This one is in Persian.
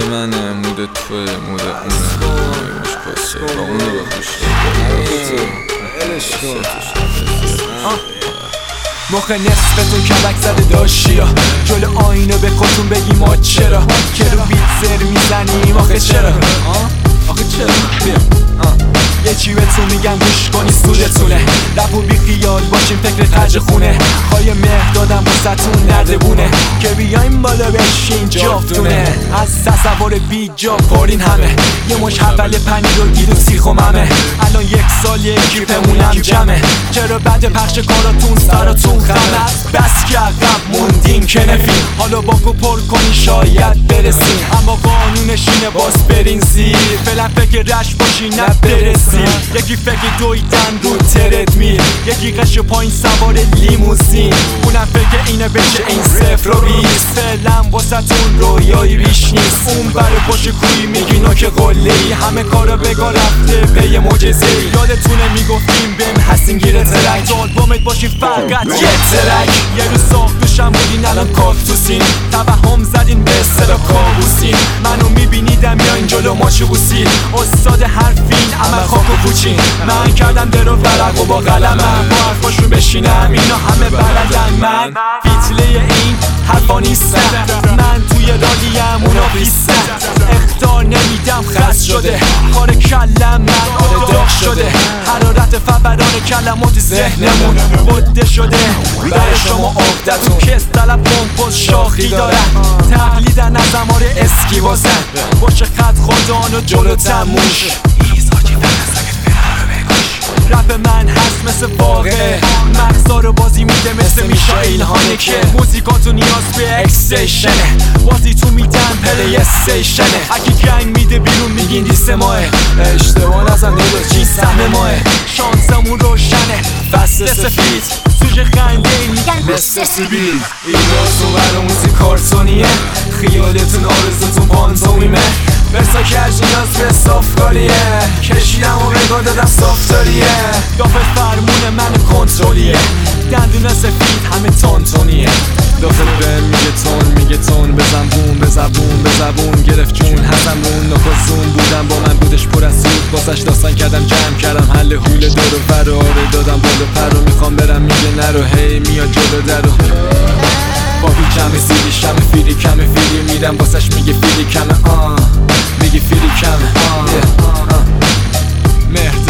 منه، مود توه، مود اونه، باشه با اونو بخوش مخ نصفتون کلک زده داشتیا جلو آینه به خودتون بگی ما چرا که رو بیت زر میزنیم آخه چرا یه چی بهتون میگم گوش کنی سودتونه رپ و بی خیال باشیم فکر خرج خونه خواهی مهر دادم واسه‌تون نردبونه که بیایم بالا بشین جافتونه از تصور بی جا پرین همه یه مش حول پنیر و گیر و سیخ و ممه الان یک سال کیفمونم جمعه چرا بعد پخش کاراتون سراتون خمه بس که عقب موندین که نفین حالا باکو پر کنی شاید برسین اما قانونش اینه باز برین زیر فعلا فکر رش باشی نه برسین یکی فکر دویدن رو ترد میل یکی قش پایین سوار لیموزین اونم فکر اینه بشه این 0 و 20 فعلا واسه‌تون رویایی بیش نیست اون برای پشت کوی میگی نوک قله‌ای همه کارا بگا رفته به یه معجزه یادتونه میگفتیم بهم هستین گیره ترک تو آلبومت باشی فقط یه ترک یه روز ساختوشم بودین الان کاکتوسین توهم زدین به اصطلاح کابوسین منو میبینیدم یا این جلو ماچو بوسین استاد حرفین عمل خاک و پوچین من کردم در و ورق و با قلمم با حرفاشون بشینم اینا همه بلدن من بیتله این حرفا نیستم من توی رادیم اونا پیستم اختار نمیدم خست شده کار کلم من داغ شده حرارت فبران کلمات ذهنمون بوده شده برای شما عقدتون کس طلب پمپوز شاخی دارن تقلیدن از امار اسکی بازن باشه خط خودان و جلو تموش رپ من هست مثل واقعه مغزا رو بازی میده مثل میشائیل هانکه موزیکاتو نیاز به اکستیشنه بازی تو میدن پلی استیشنه اگه گنگ میده بیرون میگین دیست ماه اشتباه نزن داداش چی سهم ماه شانسمون روشنه فصل سفید سوژه خنده میگن مثل سیبیل ایدازو براموزی کارتونیه خیالتون آرزوتون پانتومیمه برسا کج نیاز به صافکاریه کشیدم و بگاه دادم صافتاریه دافت فرمون من کنترلیه دندونه سفید همه تانتونیه داخل به میگه تون بزن بون به زبون گرفت جون حسن رون نخوزون بودم با من بودش پر از سود باسش داستان کردم جمع کردم حل حول دور و فراره دادم بالو پر رو میخوام برم میگه نرو هی میاد جلو درو با هی کمه سیری شمه فیری کمه فیری میرم باسش میگه فیری کمه میگه فیری کمه